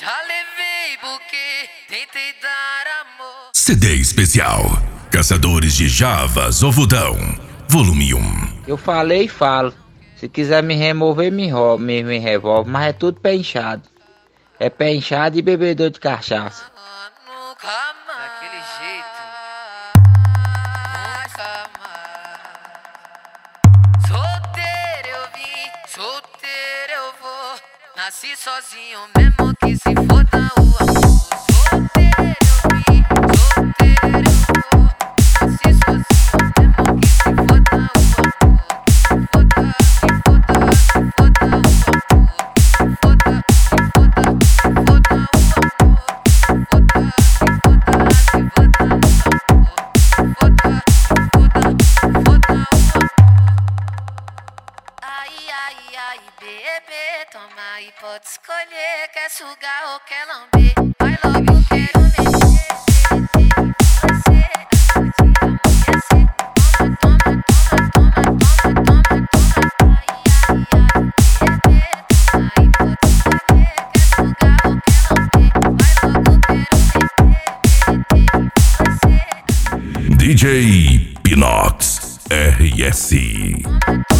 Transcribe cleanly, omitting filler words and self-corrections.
Já levei buquê, tentei dar amor. CD especial Caçadores de Javas Ovodão, volume 1. Eu falei e falo. Se quiser me remover, me revolve. Mas é tudo pé inchado. É pé inchado e bebedor de cachaça. Nunca mais. Daquele jeito. Nunca mais. Solteiro eu vim, solteiro eu vou. Nasci sozinho mesmo que se foda o amor. Solteiro eu vim, solteiro eu vou. Nasci sozinho mesmo que se foda o amor. Ai, bebê, toma e pode escolher. Quer sugar ou quer lamber? Vai logo, quero mexer. Você amanhecer. Toma, bebê, toma e pode escolher. Quer sugar ou quer lamber? Vai logo, quero mexer. DJ Pinox RS.